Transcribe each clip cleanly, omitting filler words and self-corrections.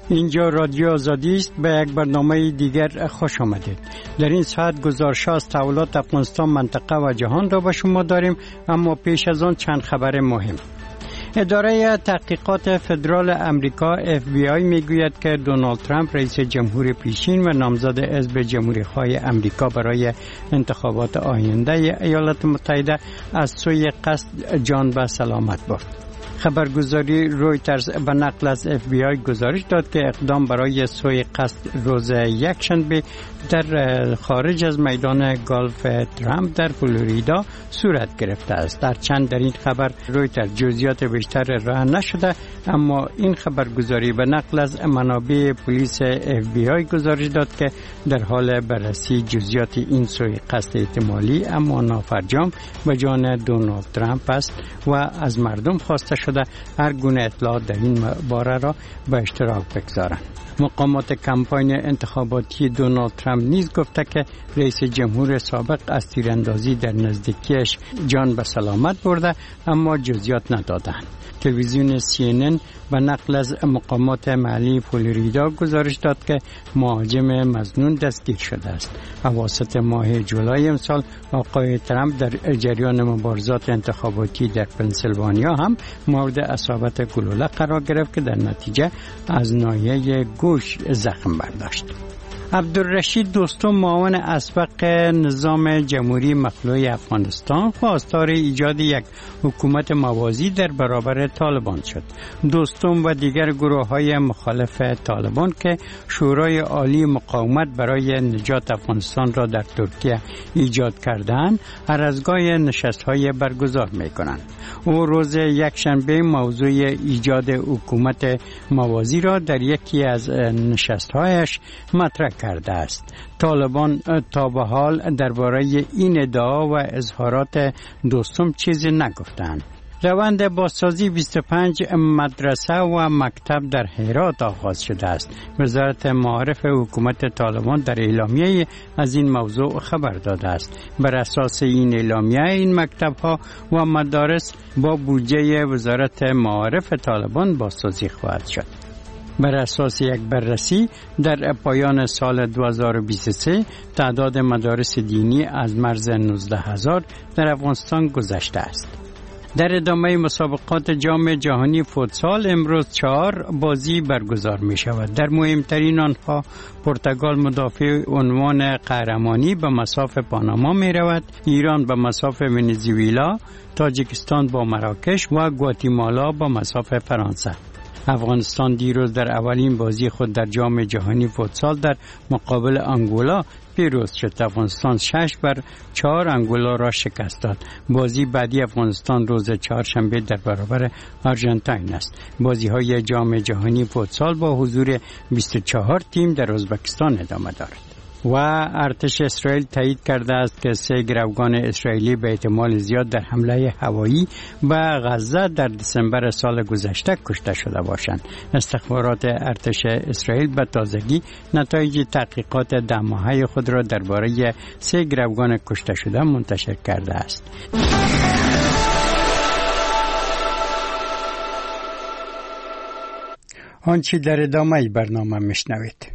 اینجا رادیو آزادی است. به یک برنامه دیگر خوش آمدید. در این ساعت گزارش از تحولات افغانستان، منطقه و جهان را به شما داریم، اما پیش از آن چند خبر مهم. اداره تحقیقات فدرال امریکا FBI میگوید که دونالد ترامپ رئیس جمهور پیشین و نامزد حزب جمهوری‌خواه امریکا برای انتخابات آینده ایالات متحده از سوی قصد جان به سلامت برد. خبرگزاری رویترز به نقل از FBI گزارش داد که اقدام برای سوی قصد روز یکشنبه در خارج از میدان گالف ترامپ در فلوریدا صورت گرفته است. هرچند در این خبر رویترز جزئیات بیشتر ارائه نشده، اما این خبرگزاری به نقل از منابع پلیس FBI گزارش داد که در حال بررسی جزئیات این سوی قصد احتمالی اما نافرجام به جان دونالد ترامپ است و از مردم خواسته شده هر گونه اطلاعات در این باره را به اشتراک بگذارند. مقامات کمپاین انتخاباتی دونالد ترامپ نیز گفته که رئیس جمهور سابق از تیراندازی در نزدیکیش جان به سلامت برده، اما جزئیات ندادند. تلویزیون CNN به نقل از مقامات محلی فلوریدا گزارش داد که مهاجم مظنون دستگیر شده است. اواسط ماه جولای امسال آقای ترامپ در جریان مبارزات انتخاباتی در پنسیلوانیا هم مورد اصابت گلوله قرار گرفت که در نتیجه از ناحیه گوش زخم برداشت. عبدالرشید دوستم، معاون اسبق نظام جمهوری مخلوع افغانستان، خواستار ایجاد یک حکومت موازی در برابر طالبان شد. دوستم و دیگر گروه‌های مخالف طالبان که شورای عالی مقاومت برای نجات افغانستان را در ترکیه ایجاد کردند، هر از گاهی نشست‌های برگزار می‌کنند. او روز یکشنبه موضوع ایجاد حکومت موازی را در یکی از نشست‌هایش مطرح کرده است. طالبان تا به حال درباره این ادعا و اظهارات دوستم چیزی نگفتند. روند بازسازی 25 مدرسه و مکتب در هرات آغاز شده است. وزارت معارف حکومت طالبان در اعلامیه از این موضوع خبر داده است. بر اساس این اعلامیه این مکتب ها و مدارس با بودجه وزارت معارف طالبان بازسازی خواهد شد. بر اساس یک بررسی در پایان سال 2023 تعداد مدارس دینی از مرز 19,000 در افغانستان گذشته است. در ادامه مسابقات جام جهانی فوتسال امروز 4 بازی برگزار می شود. در مهمترین آنها پرتغال مدافع عنوان قهرمانی به مصاف پاناما می رود، ایران به مصاف ونزوئلا، تاجیکستان با مراکش و گواتیمالا به مصاف فرانسه. افغانستان دیروز در اولین بازی خود در جام جهانی فوتسال در مقابل انگولا پیروز شد. افغانستان 6-4 انگولا را شکست داد. بازی بعدی افغانستان روز چهارشنبه در برابر آرژانتین است. بازی‌های جام جهانی فوتسال با حضور 24 تیم در ازبکستان ادامه دارد. و ارتش اسرائیل تایید کرده است که 3 گروگان اسرائیلی به احتمال زیاد در حمله هوایی به غزه در دسامبر سال گذشته کشته شده باشند. استخبارات ارتش اسرائیل به تازگی نتایج تحقیقات 10 ماهه خود را درباره 3 گروگان کشته شده منتشر کرده است. آنچه در ادامه برنامه میشنوید.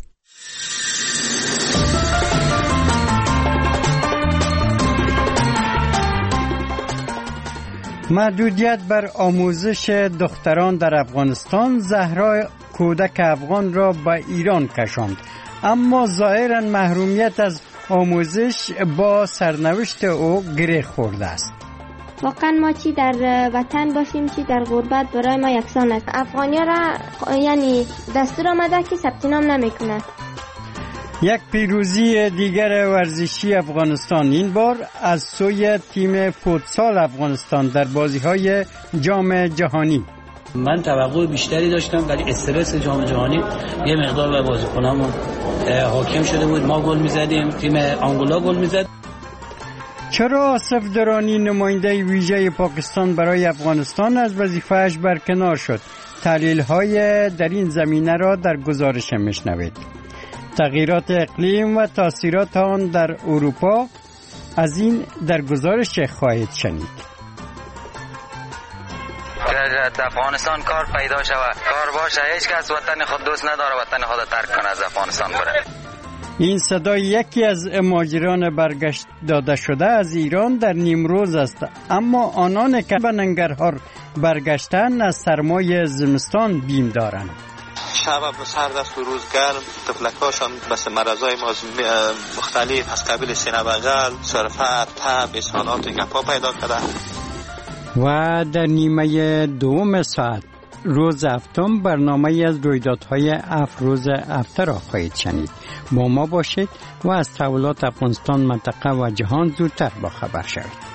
محدودیت بر آموزش دختران در افغانستان زهرا کودک افغان را به ایران کشاند، اما ظاهراً محرومیت از آموزش با سرنوشت او گره خورده است. واقعا ما چی در وطن باشیم چی در غربت برای ما یکسان است. افغانیا را یعنی دستور آمده که ثبت نام نمیکنه. یک پیروزی دیگر ورزشی افغانستان، این بار از سوی تیم فوتسال افغانستان در بازی‌های جام جهانی. من توقع بیشتری داشتم ولی استرس جام جهانی یه مقدار به بازیکنامون حاکم شده بود. ما گل می‌زدیم، تیم آنگولا گل می‌زد. چرا آصف درانی نماینده ویژه پاکستان برای افغانستان از وظیفه‌اش برکنار شد؟ تحلیل‌های در این زمینه را در گزارش میشنوید. تغییرات اقلیم و تاثیرات آن در اروپا، از این در گزارش خواهید شنید. که در افغانستان کار پیدا شود، کار باشه. هیچ کس وطن خود دوست نداره وطن خود ترک کنه از افغانستان بره. این صدای یکی از مهاجران برگشت داده شده از ایران در نیمروز است، اما آنان که به ننگرهار برگشتن از سرمای زمستان بیم دارند. شب سرد است و روز گرم، تفلکاشان بس مرضای مختلف از قبیل سینه بغل، سرفه، تب، اسهالات و گپا پیدا کرده. و در نیمه دوم ساعت روز هفتم برنامه از رویدادهای افروز هفته را خواهید شنید. با ما باشید و از تحولات افغانستان، منطقه و جهان زودتر با خبر شوید.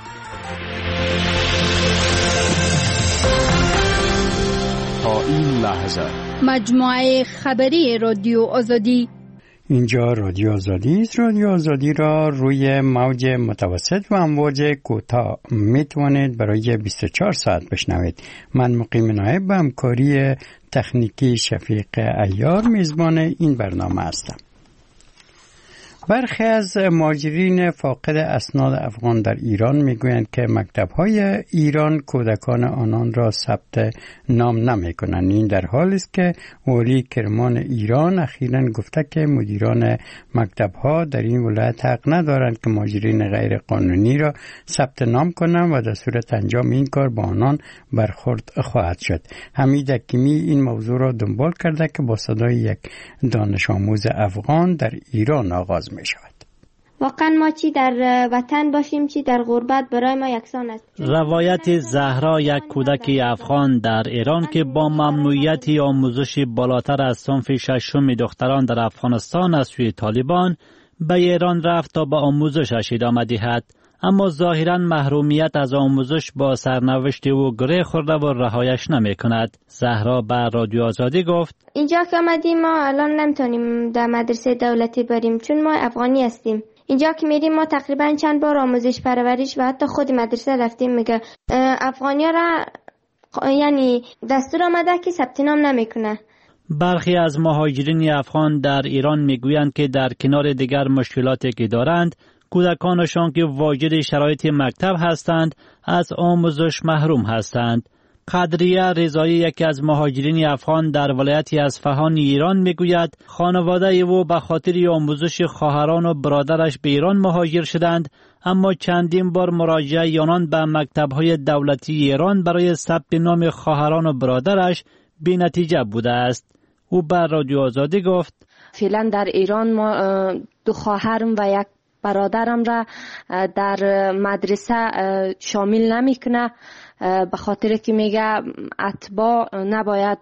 تا این لحظه مجموعه خبری رادیو آزادی. اینجا رادیو آزادی است. رادیو آزادی را روی موج متوسط و امواج کوتاه میتوانید برای 24 ساعت بشنوید. من مقیم نایب به همکاری تکنیکی شفیق عیار میزبان این برنامه هستم. برخی از مهاجرین فاقد اسناد افغان در ایران میگویند که مکتب‌های ایران کودکان آنان را ثبت نام نمی‌کنند. این در حالی است که والی کرمان ایران اخیراً گفته که مدیران مکتب‌ها در این ولایت حق ندارند که مهاجرین غیر قانونی را ثبت نام کنند و در صورت انجام این کار با آنان برخورد خواهد شد. حمید حکیمی این موضوع را دنبال کرده که با صدای یک دانش آموز افغان در ایران آغاز می شود. واقعا ما چی در وطن باشیم چی در غربت برای ما یکسان است. روایت زهرا، یک کودک افغان در ایران که با ممنوعیت آموزش بالاتر از صنف ششم دختران در افغانستان از سوی طالبان به ایران رفت تا به آموزشش ادامه دهد، اما ظاهراً محرومیت از آموزش با سرنوشت او گره خورده و رهایش نمی کند. زهرا به رادیو آزادی گفت اینجا که آمدیم ما الان نمیتونیم در مدرسه دولتی بریم چون ما افغانی هستیم. اینجا که میریم ما تقریبا چند بار آموزش پرورش و حتی خود مدرسه رفتیم میگه افغانی را یعنی دستور آمده که ثبت نام نمیکنه. برخی از مهاجرین افغان در ایران میگویند که در کنار دیگر مشکلاتی که دارند، کودکانشان که واجد شرایط مکتب هستند از آموزش محروم هستند. قدریه رضایی، یکی از مهاجرین افغان در ولایتی اصفهان ایران میگوید خانواده او به خاطر آموزش خواهران و برادرش به ایران مهاجر شدند، اما چندین بار مراجعه آنان به مکتب‌های دولتی ایران برای ثبت نام خواهران و برادرش بی نتیجه بوده است. او به رادیو آزادی گفت فعلا در ایران ما 2 خواهرم و 1 برادرم را در مدرسه شامل نمیکنه، به خاطر که میگه اتباع نباید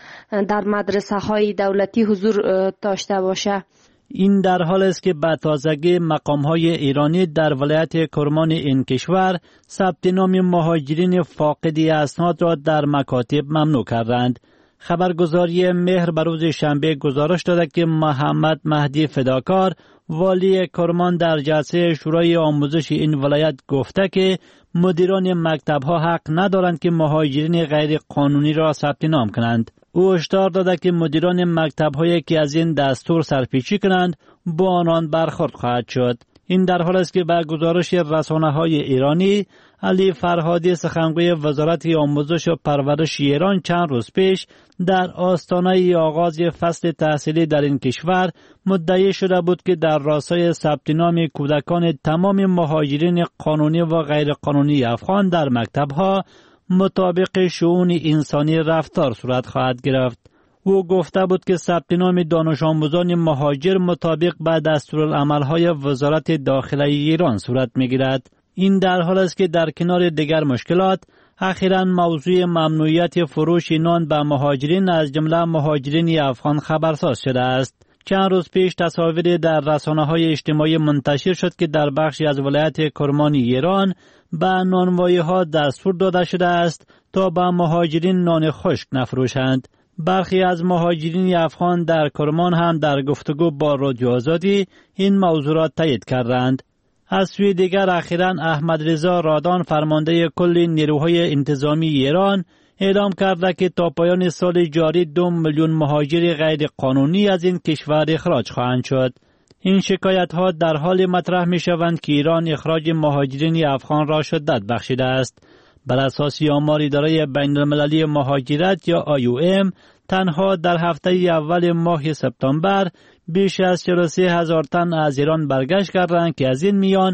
در مدرسه های دولتی حضور داشته باشه. این در حال است که به تازگی مقام های ایرانی در ولایت کرمان این کشور ثبت نام مهاجرین فاقدی اسناد را در مکاتب ممنوع کردند. خبرگزاری مهر به روز شنبه گزارش داده که محمد مهدی فداکار، والی کرمان، در جلسه شورای آموزش این ولایت گفته که مدیران مکتب‌ها حق ندارند که مهاجرین غیر قانونی را ثبت نام کنند. او هشدار داده که مدیران مکتب‌هایی که از این دستور سرپیچی کنند با آنان برخورد خواهد شد. این در حال است که به گزارش رسانه‌های ایرانی، علی فرهادی، سخنگوی وزارت آموزش و پرورش ایران، چند روز پیش در آستانه آغاز فصل تحصیلی در این کشور مدعی شده بود که در راستای ثبت نام کودکان تمام مهاجرین قانونی و غیر قانونی افغان در مکتب‌ها مطابق شؤون انسانی رفتار صورت خواهد گرفت. او گفته بود که ثبت نام دانش آموزان مهاجر مطابق به دستورالعمل‌های وزارت داخله ایران صورت می‌گیرد. این در حال است که در کنار دیگر مشکلات، اخیراً موضوع ممنوعیت فروش نان به مهاجرین از جمله مهاجرین افغان خبرساز شده است. چند روز پیش تصاویری در رسانه‌های اجتماعی منتشر شد که در بخشی از ولایت کرمان ایران به نانوایی‌ها دستور داده شده است تا به مهاجرین نان خشک نفروشند. برخی از مهاجرین افغان در کرمان هم در گفتگو با رادیو آزادی این موضوع را تایید کردند. از سوی دیگر اخیراً احمد رضا رادان، فرمانده کل نیروهای انتظامی ایران، اعلام کرده که تا پایان سال جاری 2 میلیون مهاجر غیر قانونی از این کشور اخراج خواهند شد. این شکایت ها در حال مطرح می شوند که ایران اخراج مهاجرین افغان را شدت بخشیده است. بر اساس آمار اداره بین المللی مهاجرت یا IOM تنها در هفته اول ماه سپتامبر بیش از 43,000 تن از ایران برگشت کردند که از این میان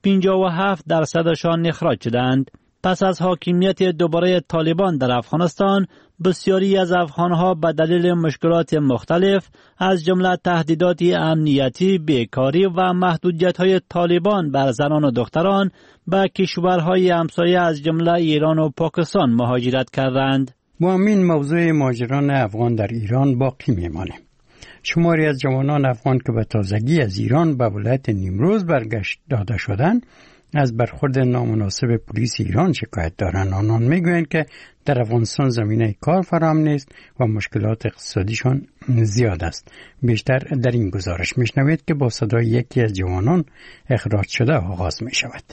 57% اخراج شدند. پس از حاکمیت دوباره طالبان در افغانستان، بسیاری از افغانها به دلیل مشکلات مختلف از جمله تهدیدات امنیتی، بیکاری و محدودیت‌های طالبان بر زنان و دختران به کشورهای همسایه از جمله ایران و پاکستان مهاجرت کردند. با همین موضوع مهاجران افغان در ایران باقی میمانه. شماری از جوانان افغان که به تازگی از ایران به ولایت نیمروز برگشت داده شدند، از برخورد نامناسب پلیس ایران شکایت دارند. آنان میگویند که در افغانستان زمینه کار فراهم نیست و مشکلات اقتصادیشان زیاد است. بیشتر در این گزارش میشنوید که با صدای یکی از جوانان اخراج شده آغاز می شود.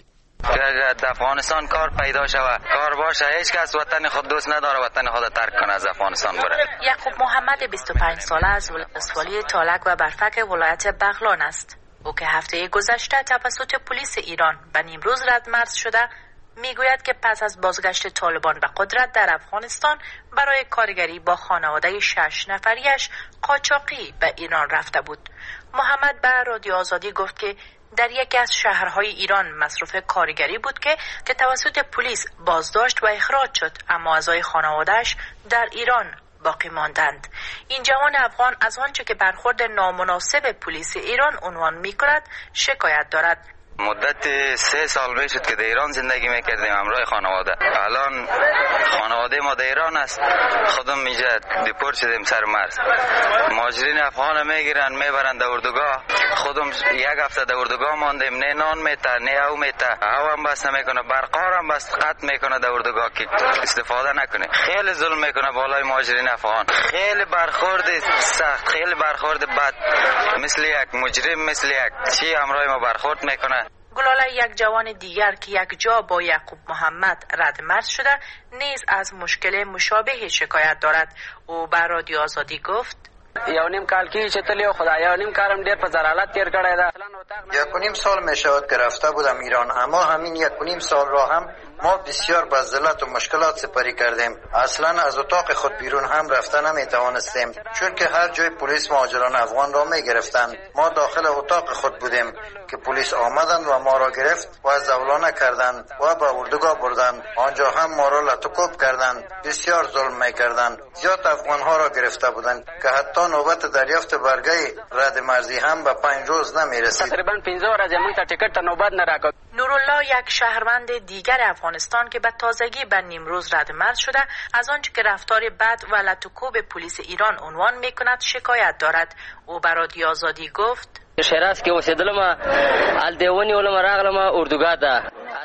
در افغانستان کار پیدا شود، کار باشه، هیچ کس وطن خود دوست نداره وطن خود ترک کنه از افغانستان بره. یعقوب محمد 25 ساله از ولسوالی تالک و برفک ولایت بغلان است. او که هفته گذشته توسط پلیس ایران به نیمروز ردمرز شده، میگوید که پس از بازگشت طالبان به قدرت در افغانستان برای کارگری با خانواده 6 نفریش قاچاقی به ایران رفته بود. محمد به رادیو آزادی گفت که در یکی از شهرهای ایران مصروف کارگری بود که توسط پلیس بازداشت و اخراج شد، اما اعضای خانواده‌اش در ایران باقی ماندند. این جوان افغان از آنچه که برخورد نامناسب پلیس ایران عنوان می‌کند شکایت دارد. مدت 3 سال میشد که در ایران زندگی میکردیم همراه خانواده. الان خانواده ما در ایران است، خودم میجا دیپورت شدیم سر مرز. مهاجرین افغان میگیرن میبرن در اردوگاه. خودم 1 هفته در اردوگاه ماندیم، نه نان میته نه او میته، او هم بس نمیکنه، برقار هم بس قطع میکنه در اردوگاه که استفاده نکنه. خیلی ظلم میکنه بالای مهاجرین افغان، خیلی برخورد سخت، خیلی برخورد بد، مثل یک مجرم، مثل یک چی همراه ما برخورد میکنه. گلاله یک جوان دیگر که یک جا با یعقوب محمد ردمرز شده نیز از مشکل مشابه شکایت دارد. او به رادیو آزادی گفت: 1.5 کال کې چې تللی خدایا 1.5 کالم ډیر په زرالت تیر کړی دا. 1.5 سال می شود که رفته بودم ایران، اما همین 1.5 سال را هم ما بسیار با ذلت و مشکلات سپری کردیم. اصلا از اتاق خود بیرون هم رفته نمی توانستیم، چون که هر جای پلیس مهاجران افغان را می گرفتند. ما داخل اتاق خود بودیم که پلیس آمدند و ما را گرفت و زولانه کردند و به اردوگاه بردند. آنجا هم ما را لطکوب کردند، بسیار ظلم می کردند. زیاد افغان ها را گرفته بودند که حتی نوبت دریافت برگه رد مرزی هم به 5 روز نمی رسید. تقریبا 15 ورځې موږ ته ټیکټ ته نوبت نه راکړ. نورالله یک شهروند دیگر افغانستان که به تازگی به نیمروز ردمرز شده از آنچه که رفتار بد و لطکوب پلیس ایران عنوان میکند شکایت دارد. او به رادیو آزادی گفت: شیراز کې اوسېدلم، الدیونی ولم راغلم اردوگاه ته.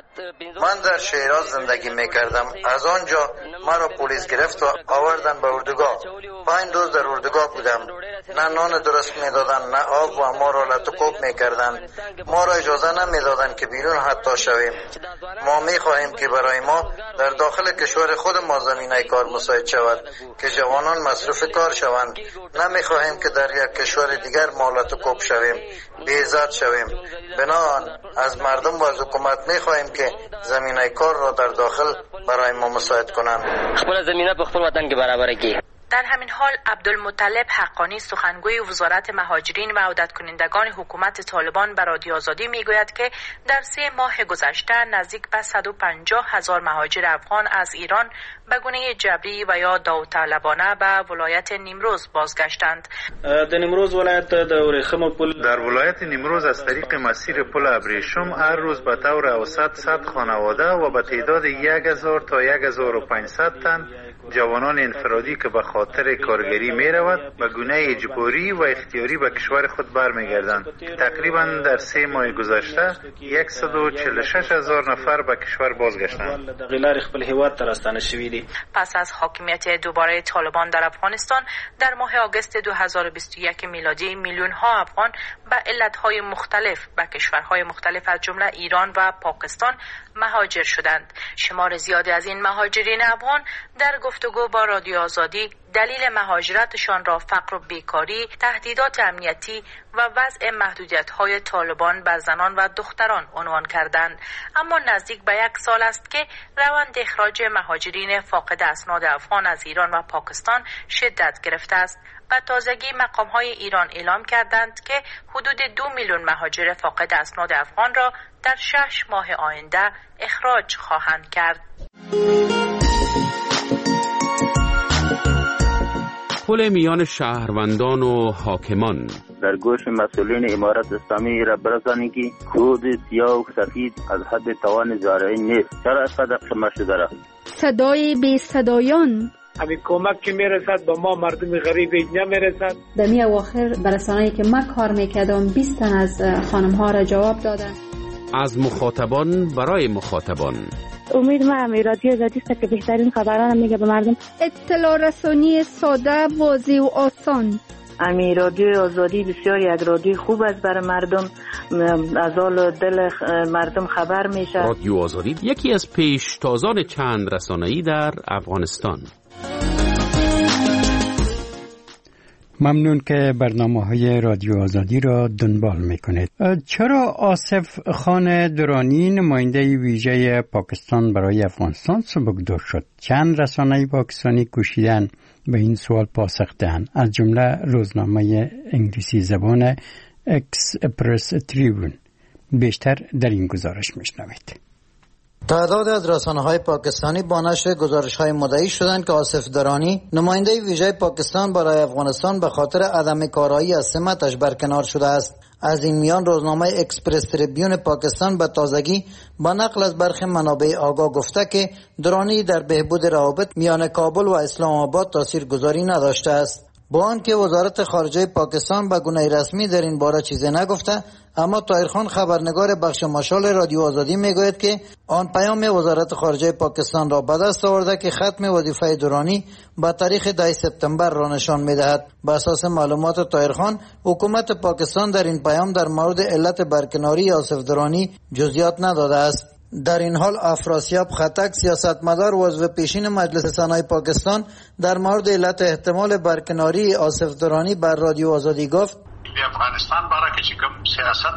من در شیراز زندگی میکردم. از آنجا مرا پلیس گرفت و آوردن به اردوگاه. 5 روز در اردوگاه بودم. نه نان درست میدادن نه آب و ما را لطکوب میکردن. ما را اجازه نمیدادن که بیرون حتی شویم. ما میخواهیم که برای ما در داخل کشور خود ما زمینه کار مساعد شود که جوانان مصروف کار شوند. نمیخواهیم که در یک کشور دیگر ما لطکوب شویم، بی‌عزت شویم. بنابراین از مردم و از حکومت میخواهیم که زمینه کار را در داخل برای ما مساعد کنند. خپل زمینه په خپل وطن کې برابر کړي. در همین حال عبدالمطلب حقانی سخنگوی وزارت مهاجرین و عودت کنندگان حکومت طالبان به رادیو آزادی میگوید که در 3 ماه گذشته نزدیک به 150,000 مهاجر افغان از ایران به گونه جبری و یا داوطلبانه به ولایت نیمروز بازگشتند. در نیمروز ولایت در ولایت نیمروز از طریق مسیر پل ابریشم هر روز به طور اوسط 100 خانواده و به تعداد 1000 تا 1500 تن جوانان انفرادی که به خاطر کارگری می رود به گونه اجباری و اختیاری به کشور خود برمیگردند. تقریبا در 3 ماه گذشته 146,000 نفر به کشور بازگشتند. پس از حاکمیت دوباره طالبان در افغانستان در ماه آگوست 2021 میلادی میلیون ها افغان به علتهای مختلف به کشورهای مختلف از جمله ایران و پاکستان مهاجر شدند. شمار زیادی از این مهاجرین افغان در گفتگو با رادیو آزادی دلیل مهاجرتشان را فقر و بیکاری، تهدیدات امنیتی و وضع محدودیت‌های طالبان بر زنان و دختران عنوان کردند. اما نزدیک به 1 سال است که روند اخراج مهاجرین فاقد اسناد افغان از ایران و پاکستان شدت گرفته است. و تازگی مقام‌های ایران اعلام کردند که حدود 2 میلیون مهاجر فاقد اسناد افغان را در 6 ماه آینده اخراج خواهند کرد. پل میان شهروندان و حاکمان در گوش مسئولین امارت اسلامی را برسانید که کود سیاه و سفید از حد توان زارعین نیست. چرا اینقدر شما شده را؟ صدای بی صدایان، همین کمک که میرسد با ما مردم غریب نمیرسد. در می اواخر برسانه‌ای که من کار میکردم 20 تن از خانم ها را جواب دادن. از مخاطبان برای مخاطبان. امید ما رادیو آزادی است که بهترین خبران میگه به مردم. اطلاع رسانی ساده، واضح و آسان. رادیو آزادی بسیار یک رادیو خوب است برای مردم، از حال دل مردم خبر میشه. رادیو آزادی یکی از پیشتازان چند رسانه‌ای در افغانستان. ممنون که برنامه‌های رادیو آزادی را دنبال میکنید. چرا آصف خان درانی نماینده ویژه پاکستان برای افغانستان سبکدار شد؟ چند رسانه پاکستانی کوشیدن به این سوال پاسخ دهند، از جمله روزنامه انگلیسی زبان اکسپرس تریبون. بیشتر در این گزارش میشنوید. تعداد از رسانه‌های پاکستانی با نشر گزارش‌های مدعی شدند که آصف درانی نماینده ویژه پاکستان برای افغانستان به خاطر عدم کارایی از سمتش برکنار شده است. از این میان روزنامه اکسپرس تریبیون پاکستان به تازگی با نقل از برخی منابع آگاه گفته که درانی در بهبود روابط میان کابل و اسلام آباد تاثیرگذاری نداشته است. با آنکه وزارت خارجه پاکستان به گونه رسمی در این باره چیزی نگفته، اما طاهرخان خبرنگار بخش مشال رادیو آزادی میگوید که آن پیام وزارت خارجه پاکستان را به دست آورده که ختم وظیفه درانی با تاریخ 10 سپتامبر را نشان میدهد. به اساس معلومات طاهرخان، حکومت پاکستان در این پیام در مورد علت برکناری آصف درانی جزئیات نداده است. در این حال افراسیاب خطک، سیاستمدار و عضو پیشین مجلس سنای پاکستان، در مورد علت احتمال برکناری آصف درانی بر رادیو آزادی گفت: افغانستان باره که کوم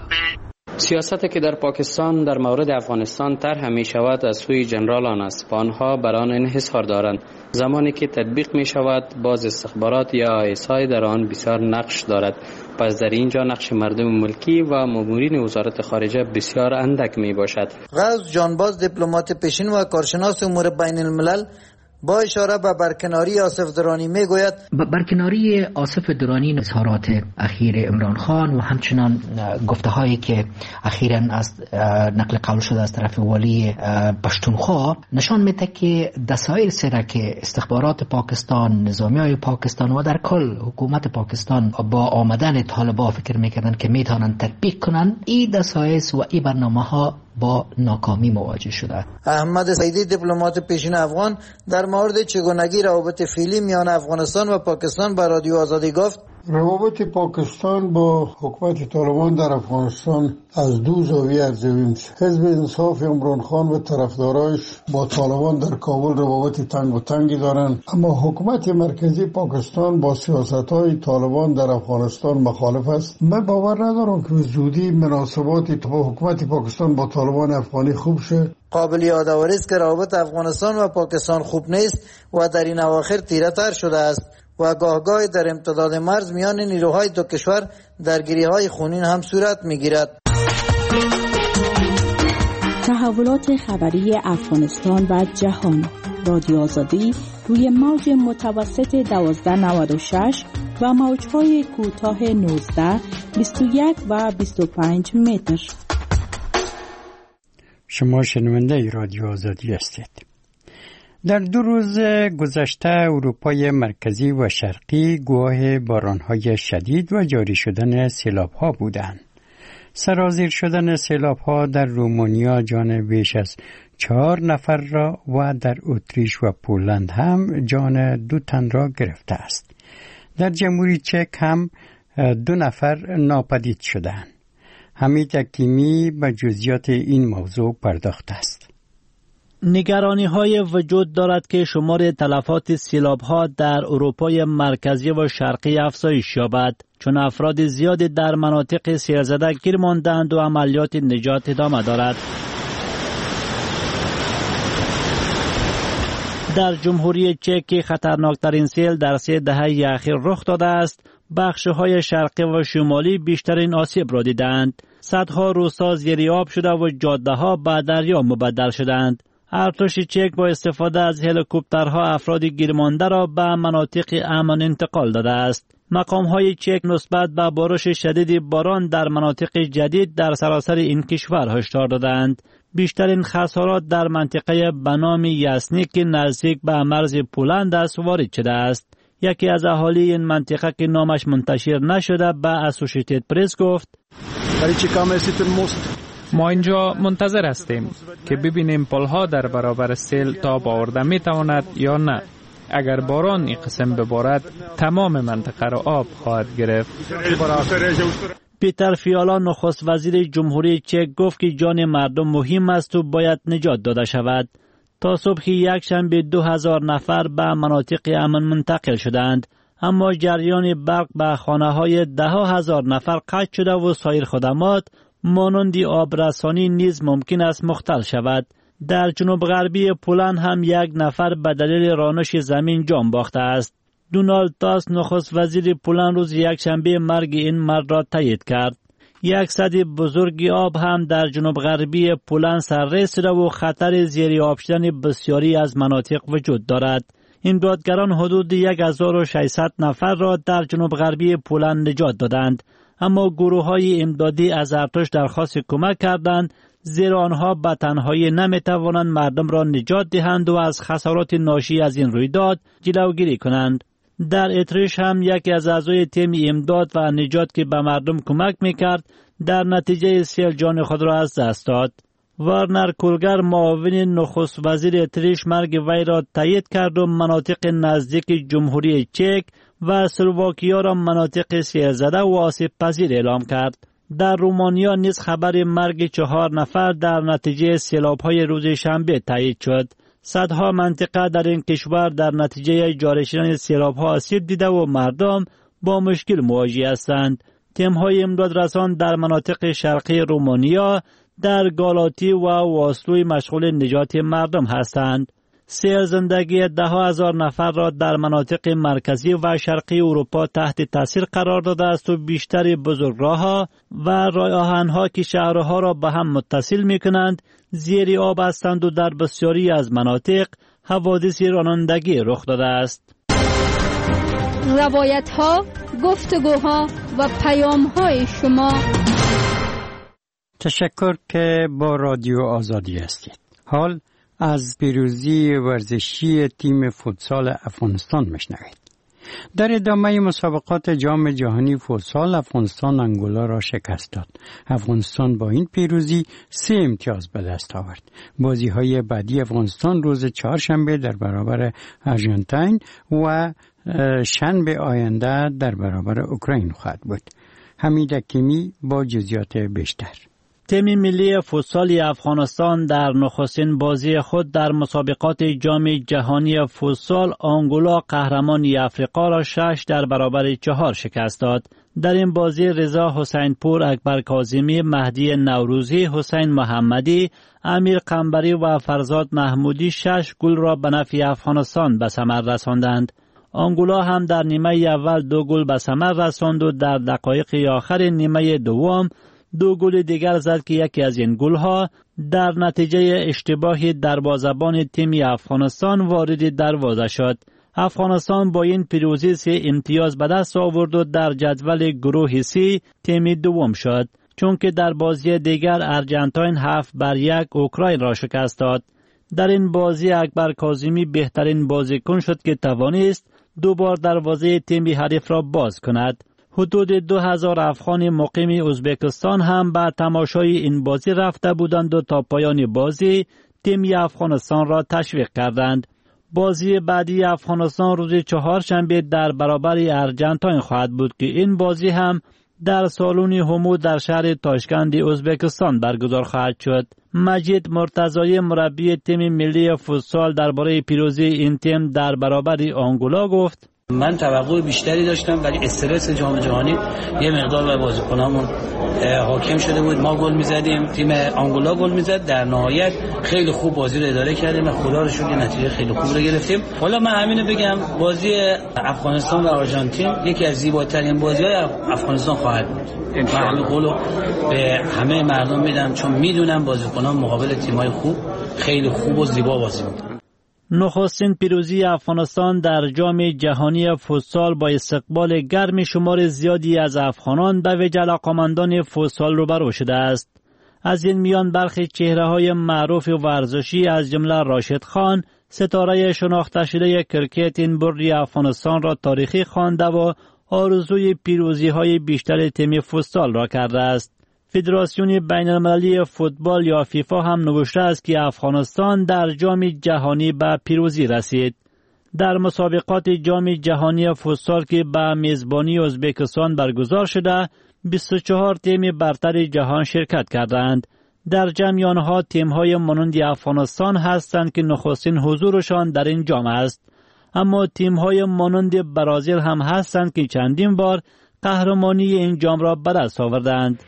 سیاستی که در پاکستان در مورد افغانستان طرح می شود از سوی جنرالان است و آنها بر آن انحصار دارند. زمانی که تطبیق می شود باز استخبارات یا ایسای در آن بسیار نقش دارد. پس در اینجا نقش مردم ملکی و مامورین وزارت خارجه بسیار اندک می باشد. غوث جانباز، دیپلمات پیشین و کارشناس امور بین الملل، با اشاره به برکناری آصف درانی میگوید: برکناری آصف درانی اظهارات اخیر عمران خان و همچنان گفته هایی که اخیراً از نقل قول شده از طرف والی پشتونخوا نشان میده که دسایل سره که استخبارات پاکستان، نظامی های پاکستان و در کل حکومت پاکستان با آمدن طالبان فکر میکردن که میتونن تطبیق کنن، این دسایل و این برنامه ها با ناکامی مواجه شده. احمد سعیدی، دیپلمات پیشین افغان، در مورد چگونگی روابط فعلی میان افغانستان و پاکستان با رادیو آزادی گفت: روابط پاکستان با حکومت طالبان در افغانستان از دو زاویه ارزیابی میشه. حزب انصاف عمران خان و طرفدارایش با طالبان در کابل روابط تنگ و تنگی دارند، اما حکومت مرکزی پاکستان با سیاست‌های طالبان در افغانستان مخالف است. من باور ندارم که زودی مناسبات با حکومت پاکستان با طالبان افغانی خوب شه. قابل یادآوری است که روابط افغانستان و پاکستان خوب نیست و در این اواخر تیره‌تر شده است و گاه در امتداد مرز میان نیروهای دو کشور درگیری‌های خونین هم صورت می‌گیرد. تحولات خبری افغانستان و جهان. رادیو آزادی روی موج متوسط 1296 و موج‌های کوتاه 19، 21 و 25 متر. شما شنونده رادیو آزادی هستید. در 2 روز گذشته اروپای مرکزی و شرقی گواه باران‌های شدید و جاری شدن سیلاب‌ها بودند. سرازیر شدن سیلاب‌ها در رومانیا جان بیش از 4 نفر را و در اتریش و پولند هم جان 2 تن را گرفته است. در جمهوری چک هم 2 نفر ناپدید شدند. حمید حکیمی به جزئیات این موضوع پرداخته است. نگرانی های وجود دارد که شمار تلفات سیلاب ها در اروپای مرکزی و شرقی افزایش یابد، چون افراد زیادی در مناطق سیل‌زده گیر ماندند و عملیات نجات ادامه دارد. در جمهوری چک خطرناکترین سیل در 3 دهه اخیر رخ داده است. بخش‌های شرقی و شمالی بیشترین آسیب را دیدند. صدها روستا زیر آب شده و جاده‌ها به دریا مبدل شدند. ارتش چک با استفاده از هلیکوپترها افراد گیرمانده را به مناطق امن انتقال داده است. مقام‌های چک نسبت به بارش شدید باران در مناطق جدید در سراسر این کشور هشدار دادند. بیشترین خسارات در منطقه به نام یاسنی که نزدیک به مرز پولند است وارد شده است. یکی از اهالی این منطقه که نامش منتشر نشده به اسوشییتد پرس گفت: ما اینجا منتظر هستیم که ببینیم پلها در برابر سیل تاب آورده می تواند یا نه. اگر باران این قسم ببارد تمام منطقه را آب خواهد گرفت. پیتر فیالا نخست وزیر جمهوری چک گفت که جان مردم مهم است و باید نجات داده شود. تا صبح یکشنبه 2000 نفر به مناطق امن منتقل شدند، اما جریان برق به خانه‌های 10,000 نفر قطع شده و سایر خدمات مانند آبرسانی نیز ممکن است مختل شود. در جنوب غربی پولند هم 1 نفر به دلیل رانش زمین جان باخته است. دونالد تاسک نخست وزیر پولند روز یکشنبه مرگ این مرد را تایید کرد. 1 سد بزرگ آب هم در جنوب غربی پولند سرریز شده و خطر زیر آب شدن بسیاری از مناطق وجود دارد. امدادگران حدود 1600 نفر را در جنوب غربی پولند نجات دادند، اما گروه‌های امدادی از ارتش درخواست کمک کردند، زیرا آنها به تنهایی نمی‌توانند مردم را نجات دهند و از خسارات ناشی از این رویداد جلوگیری کنند. در اتریش هم یکی از اعضای تیم امداد و نجات که به مردم کمک می‌کرد در نتیجه سیل جان خود را از دست داد. وارنر کولگر معاون نخست وزیر اتریش مرگ وی را تایید کرد و مناطق نزدیک جمهوری چک و اسلواکیا را مناطق سیل زده و آسیب پذیر اعلام کرد. در رومانیا نیز خبر مرگ 4 نفر در نتیجه سیلاب‌های روز شنبه تایید شد. صدها منطقه در این کشور در نتیجه جاری شدن سیلاب‌ها آسیب دیده و مردم با مشکل مواجه هستند. تیم‌های امداد رسان در مناطق شرقی رومانیا در گالاتی و واسلوی مشغول نجات مردم هستند. سیل زندگی 10,000 نفر را در مناطق مرکزی و شرقی اروپا تحت تاثیر قرار داده است و بیشتر بزرگراه‌ها و راه آهن‌ها که شهرها را به هم متصل می‌کنند زیر آب هستند و در بسیاری از مناطق حوادث رانندگی رخ داده است. روایت‌ها، گفتگوها و پیام‌های شما. تشکر که با رادیو آزادی هستید. حال از پیروزی ورزشی تیم فوتسال افغانستان میشنوید. در ادامه مسابقات جام جهانی فوتسال افغانستان انگولا را شکست داد. افغانستان با این پیروزی 3 امتیاز به دست آورد. بازی‌های بعدی افغانستان روز 4 شنبه در برابر آرژانتین و شنبه آینده در برابر اوکراین خواهد بود. حمید حکیمی با جزئیات بیشتر. تیم ملی فوتسال افغانستان در نخستین بازی خود در مسابقات جام جهانی فوتسال آنگولا قهرمان افریقا را 6 در برابر 4 شکست داد. در این بازی رضا حسین پور، اکبر کاظمی، مهدی نوروزی، حسین محمدی، امیر قنبری و فرزاد محمودی 6 گل را به نفع افغانستان به ثمر رساندند. آنگولا هم در نیمه اول 2 گل به ثمر رساند و در دقایق آخر نیمه دوم 2 گل دیگر زد که یکی از این گل‌ها در نتیجه اشتباه دروازه‌بان تیم افغانستان وارد دروازه شد. افغانستان با این پیروزی 3 امتیاز به دست آورد و در جدول گروه سی تیم دوم شد، چون که در بازی دیگر آرژانتین 7-1 اوکراین را شکست داد. در این بازی اکبر کاظمی بهترین بازیکن شد که توانست 2 بار دروازه تیم حریف را باز کند. حدود 2000 افغان مقیم ازبکستان هم به تماشای این بازی رفته بودند و تا پایان بازی تیم افغانستان را تشویق کردند. بازی بعدی افغانستان روز 4 شنبه در برابر آرژانتین خواهد بود که این بازی هم در سالن همو در شهر تاشکند ازبکستان برگزار خواهد شد. مجید مرتضایی مربی تیم ملی فوتسال درباره پیروزی این تیم در برابر آنگولا گفت: من توقع بیشتری داشتم ولی استرس جام جهانی یه مقدار بر بازیکنامون حاکم شده بود. ما گل می‌زدیم، تیم آنگولا گل می‌زد، در نهایت خیلی خوب بازی رو اداره کردیم و خدا رو شکر نتیجه خیلی خوب رو گرفتیم. حالا من همینو بگم، بازی افغانستان و آرژانتین یکی از زیباترین بازی‌های افغانستان خواهد بود. من همین قولو به همه مردم میدم چون میدونم بازیکنان مقابل تیم‌های خوب خیلی خوب و زیبا بازی می‌کنن. نخستین پیروزی افغانستان در جام جهانی فوتسال با استقبال گرم شمار زیادی از افغانان به ویژه علاقه‌مندان فوتسال روبرو شده است. از این میان برخی چهره‌های معروف ورزشی از جمله راشد خان، ستاره شناخته شده کرکت این بری افغانستان را تاریخی خوانده و آرزوی پیروزی‌های بیشتر تیم فوتسال را کرده است. فدراسیون بین‌المللی فوتبال یا فیفا هم نوشته است که افغانستان در جام جهانی به پیروزی رسید. در مسابقات جام جهانی فوتسال که به میزبانی ازبکستان برگزار شده، 24 تیم برتر جهان شرکت کردند. در جمع آنها تیم‌های مانند افغانستان هستند که نخستین حضورشان در این جام است. اما تیم‌های مانند برزیل هم هستند که چندین بار قهرمانی این جام را به دست آوردند.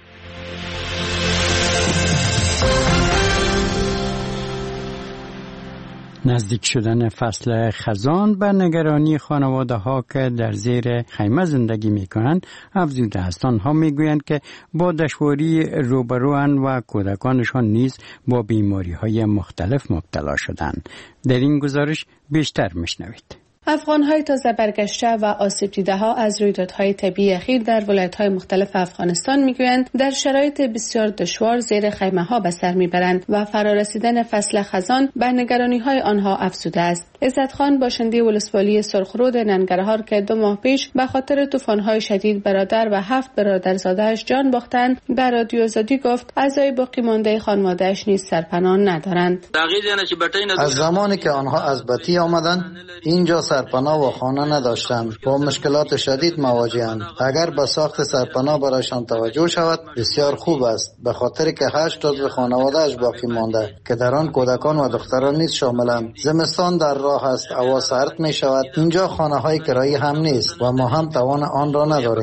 نزدیک شدن فصل خزان به نگرانی خانواده ها که در زیر خیمه زندگی می کنند افزوده است. آنها می گویند که با دشواری روبروان و کودکانشان نیز با بیماری های مختلف مبتلا شدند. در این گزارش بیشتر میشنوید. افغان‌های تازه برگشته و آسیب دیده‌ها از رویدادهای طبیعی اخیر در ولایت‌های مختلف افغانستان می‌گویند در شرایط بسیار دشوار زیر خیمه‌ها به سر می‌برند و فرارسیدن فصل خزان به نگرانی‌های آنها افزوده است. عزت خان باشنده ولسوالی سرخرود ننگرهار که 2 ماه پیش به خاطر طوفان‌های شدید برادر و 7 برادرزاده‌اش جان باختند، در رادیو آزادی گفت اعضای باقی مانده خانواده‌اش نیز سرپناه ندارند. از زمانی که آنها از بتی آمدند اینجا سرپناه و خانه نداشتند، با مشکلات شدید مواجهند. اگر به ساخت سرپناه برایشان توجه شود بسیار خوب است، به خاطر که 8 عضو خانواده‌اش باقی مانده که در آن کودکان و دختران نیز شاملند. زمستان در راه است، هوا سرد می شود، اینجا خانه‌های کرایی هم نیست و ما هم توان آن را نداریم.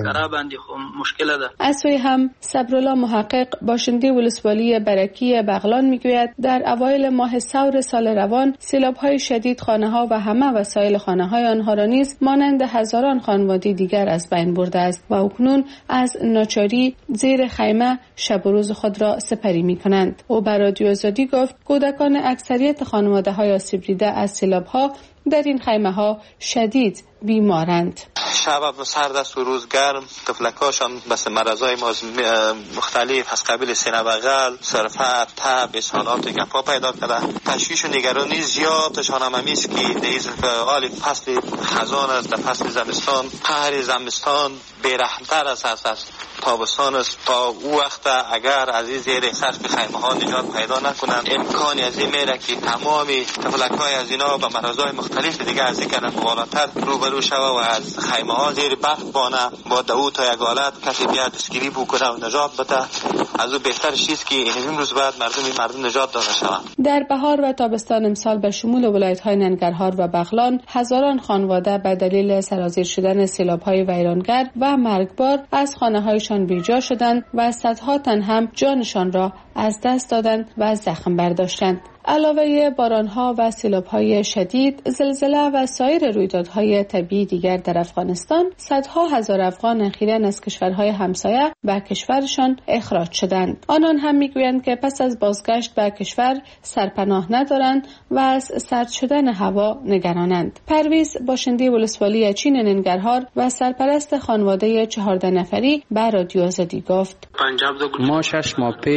از سوی هم صبرالله محقق باشنده ولسوالی برکی بغلان میگوید در اوایل ماه ثور سال روان سیلاب‌های شدید خانه‌ها و همه وسایل خانه‌های آنها را نیز مانند هزاران خانواده دیگر از بین برده است و اکنون از ناچاری زیر خیمه شب و روز خود را سپری می‌کنند. او بر رادیو آزادی گفت کودکان اکثریت خانواده‌های آسیب دیده از سیلاب‌ها در این خیمه‌ها شدید بیمارند. شب سرد است و روز گرم، طفلکاشان بس مرضای مختلف از قبیل سینه بغل، سرفه، تب، اسهالات گپا پیدا کرده. تشویش و نگرانی زیادشان هم است که دیز حال فصل خزان است، در فصل زمستان قهر زمستان بی‌رحم‌تر است از تابستان است. تا او وقت اگر از این زیر سقف خیمه ها نجات پیدا نکنند امکانی از این میره که تمام طفلکای از اینا به مرضای مختلف دیگه از این کنن بالاتر روبرو شوه و از خیمه ها زیر برف بانه با دو تا یک حالت کسی بیاد دستگیری بکنه و نجات بده. از او بهتر چیز که این روز بعد مردم نجات داده شوند. در بهار و تابستان امسال به شمول ولایت‌های ننگرهار و بغلان هزاران خانواده به دلیل سرازیر شدن سیلاب‌های ویرانگر و مرگبار از خانه‌هایشان بیجا شدند و صدها تن هم جانشان را از دست دادند و زخم برداشتند. علاوه بارانها و سیلاب‌های شدید، زلزله و سایر رویدادهای طبیعی دیگر در افغانستان، صدها هزار افغان اخیراً از کشورهای همسایه به کشورشان اخراج شدند. آنان هم میگویند که پس از بازگشت به کشور سرپناه ندارند و از سرد شدن هوا نگرانند. پرویز باشنده ولسوالی چین ننگرهار و سرپرست خانواده 14 نفری به رادیو آزادی گفت: ما 6 ماه پیش از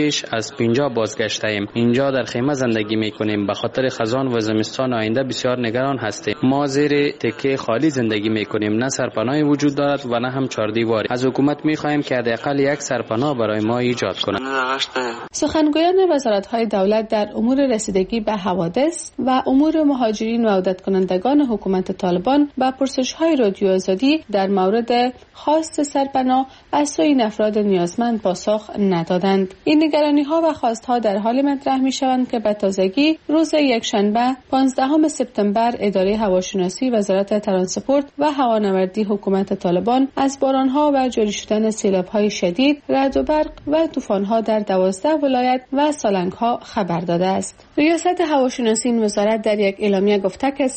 از پنجاب بازگشته ایم. اینجا در خیمه زندگی میکنیم. به خاطر خزان و زمستان آینده بسیار نگران هستیم. ما زیر تکه خالی زندگی میکنیم. نه سرپناهی وجود دارد و نه هم چهاردیواری. از حکومت میخواهیم که حداقل یک سرپناه برای ما ایجاد کند. سخنگویان وزارت‌های دولت در امور رسیدگی به حوادث و امور مهاجرین و عودت کنندگان حکومت طالبان با پرسش‌های رادیو آزادی در مورد خواست سرپناه از سوی افراد نیازمند پاسخ ندادند. این نگرانی‌ها و خواست‌ها در حال مطرح می‌شوند که به تازگی روز یکشنبه 15 سپتامبر اداره هواشناسی وزارت ترانسپورت و هوانوردی حکومت طالبان از باران‌ها و جاری شدن سیلاب‌های شدید، رعد و برق و طوفان‌ها در 12 ولایت و سالنگ‌ها خبر داده است. ریاست هواشناسی این وزارت در یک اعلامیه گفته که